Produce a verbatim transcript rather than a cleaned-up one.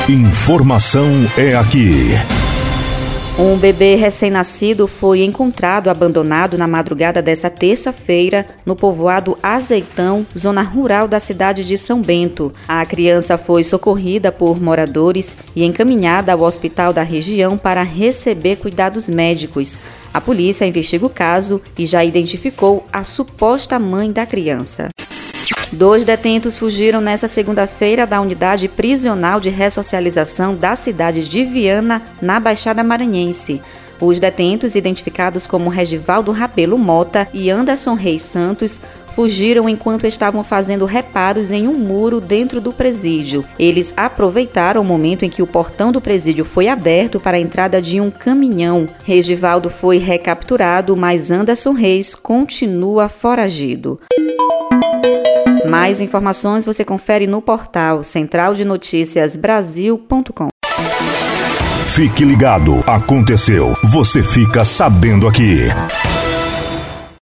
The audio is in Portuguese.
Informação é aqui. Um bebê recém-nascido foi encontrado abandonado na madrugada desta terça-feira no povoado Azeitão, zona rural da cidade de São Bento. A criança foi socorrida por moradores e encaminhada ao hospital da região para receber cuidados médicos. A polícia investiga o caso e já identificou a suposta mãe da criança. Dois detentos fugiram nesta segunda-feira da unidade prisional de ressocialização da cidade de Viana, na Baixada Maranhense. Os detentos, identificados como Regivaldo Rabelo Mota e Anderson Reis Santos, fugiram enquanto estavam fazendo reparos em um muro dentro do presídio. Eles aproveitaram o momento em que o portão do presídio foi aberto para a entrada de um caminhão. Regivaldo foi recapturado, mas Anderson Reis continua foragido. Mais informações você confere no portal central de notícias brasil ponto com. Fique ligado, aconteceu, você fica sabendo aqui.